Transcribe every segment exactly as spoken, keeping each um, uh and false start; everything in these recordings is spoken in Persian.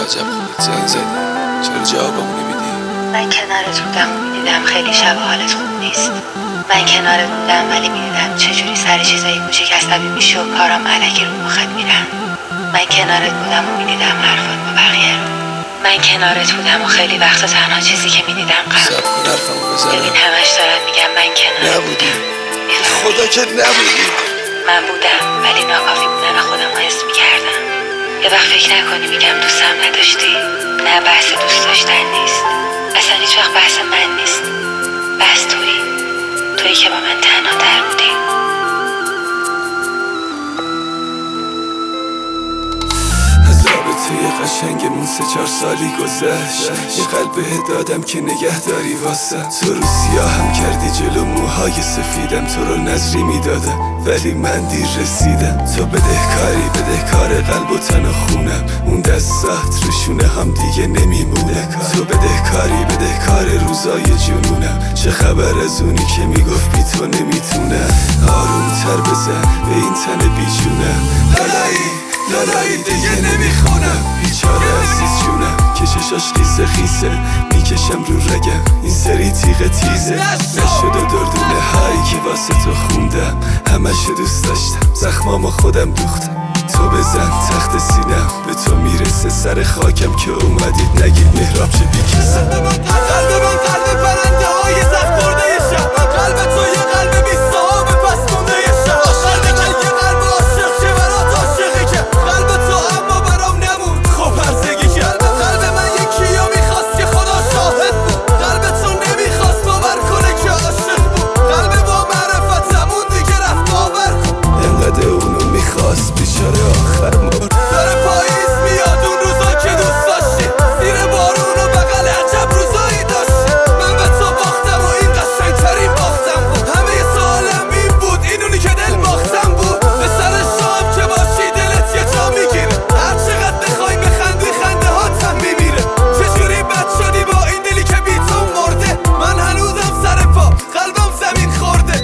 عجب خودت زنگ زدی، چرا جوابمو نمیدی؟ من کنارت بودم و میدیدم خیلی شب حالت خوب نیست. من کنارت بودم ولی میدیدم چجوری سر چیزای کوچیک عصبی میشی و کارام الکی رو مخت میرم. من کنارت بودم و میدیدم حرفات با بقیه رو. من کنارت بودم و خیلی وقتا تنها چیزی که میدیدم قلب. صبر کن حرفمو بزنم. ببین همش دارم میگم من کنارت نبودی، خدا که نبودی. من بودم ولی ناکافی بودن خودم رو حس میکردم. یه وقت فکر نکنی میگم دوستم نداشتی. نه، بحث دوست داشتن نیست، اصلا هیچ وقت بحث من نیست. بحث تویی تویی که با من تنها تر بودی. توی قشنگمون سه چار سالی گذشت، یه قلبه دادم که نگه داری واسه تو رو سیاهم کردی جلو موهای سفیدم، تو رو نظری میدادم ولی من دیر رسیدم. تو بدهکاری بدهکار قلب و تن و خونم، اون دستات رشونه هم دیگه نمیمونه. تو بدهکاری بدهکار روزای جنونم، چه خبر از اونی که میگفت بی تو نمیتونم. آروم تر بزن به این تن بیجونم، لالایی لالایی دیگه نمیخونم. بیچاره عزیز جونم که چشاش خیسه خیسه میکشم رو رگم، این سری تیغ تیزه نشد و دردونه هایی که واسه تو خوندم. همشو دوست داشتم زخمامو خودم دوختم. تو بزن تخت سینم به تو میرسه، سر خاکم که اومدید نگید مهراب چه بیکسه. قلب من قلب پرنده های زخم خورده شب، قلب تو یه قلب بی صاحب پس مونده شب. قلب من یه قلب عاشق چه برات عاشقی که قلب تو اما برام نمون خب هرزگی کرد. قلب من یکی یا میخواست که خدا شاهد بود، قلب تو نمیخواست باور کنه که عاشق بود. قلب با معرفتمون دیگه رفت باور کن، انقدر اونو میخواست بیچاره آخر مرد. داره پاییز میاد اون روزا که دوست داشتی، زیر بارون و بغل عجب روزایی داشتی. من به تو باختم و این قشنگترین باختم بود. همه سوالم این بود اینونی که دل باختم بود. به سر شام که باشی دلت یه جا میگیره، هر چقدر بخوای بخندی خنده هات هم میمیره. چجوری بد شدی با این دلی که بی تو مرده، من هنوزم سر پا قلبم زمین خورده.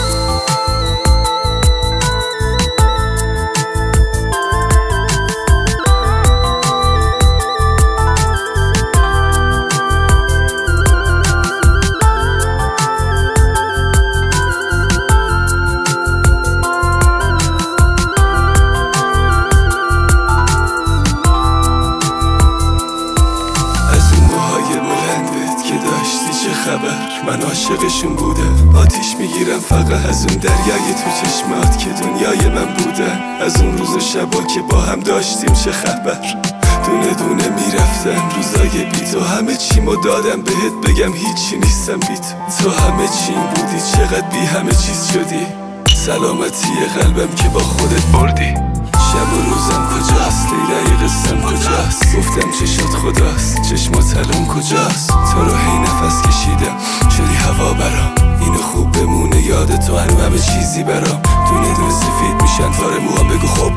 من عاشقشون بودم، آتیش میگیرم فقط از اون دریای تو چشمات که دنیای من بودن. از اون روز و شبا که با هم داشتیم چه خبر، دونه دونه میرفتم روزای بی تو. همه چیمو دادم بهت بگم هیچی نیستم بی تو. تو همه چیم بودی چقدر بی همه چیز شدی. سلامتی قلبم که با خودت بردی. شب و روزم کجاست، لیلای قصم کجاست. گفتم چشات خداست چشمات الان کجاست. تو رو هی نفس کشیدم شدی هوا برام، اینو خوب بمونه یاد تو هنو همه چیزی برام. دونه دونه سفید میشن تاره موام بگو خب.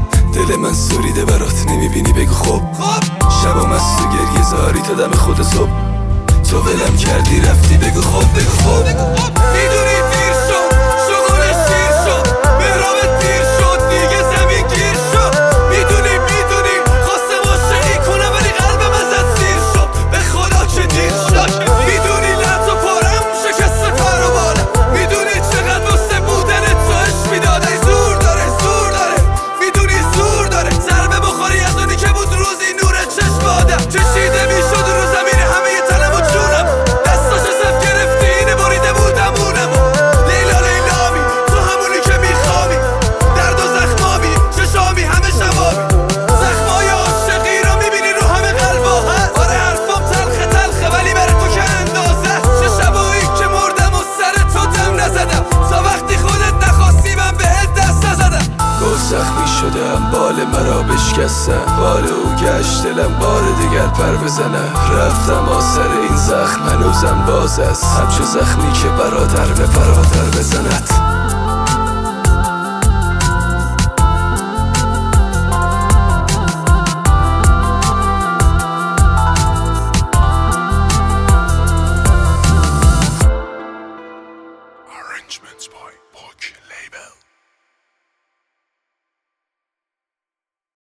دل من سوریده برات نمیبینی بگو خب. شبام از تو گریه زاری تا دم خود صبح. تو ولم کردی رفتی بگو خب بگو خب. میدونی دیر شد شغلش دیر شد، مهرابت دیر شد دیگه زمین گیر شد. میدونی میدونی خواسته عاشقی کنم ولی قلبم ازت سیر شد، به خدا چه دیر شد. میدونی لحظ و پارم شکست پر و بالم، میدونی چقدر واسه بودن تو عشق میداده. زور داره زور داره میدونی زور داره، ضربه بخوری از اونی که بود روزی نور چشم آدم. کشیده میشد رو زمین همه تنم و جونم، دستاشو صف گرفتی اینه بریده بودم اونم. لیلا لیلامی تو همونی که میخوابی، درد و زخمامی چشامی همه شبابی. زخمای عاشقی رو میبینی رو همه قلبا هست. آره حرفام تلخه تلخه ولی بره تو که اندازه. چه شبایی که مردم و سر تو دم نزدم، تا وقتی خودت نخواستی من بهت دست نزدم. گل زخمی شدم بال مرا بشکستم، بال او گشت دلم بار دیگر پر بزنم. رفتم آثر این زخم هنوزم باز است، همچو زخمی که برادر به برادر بزند. Arrangements by Poke Label.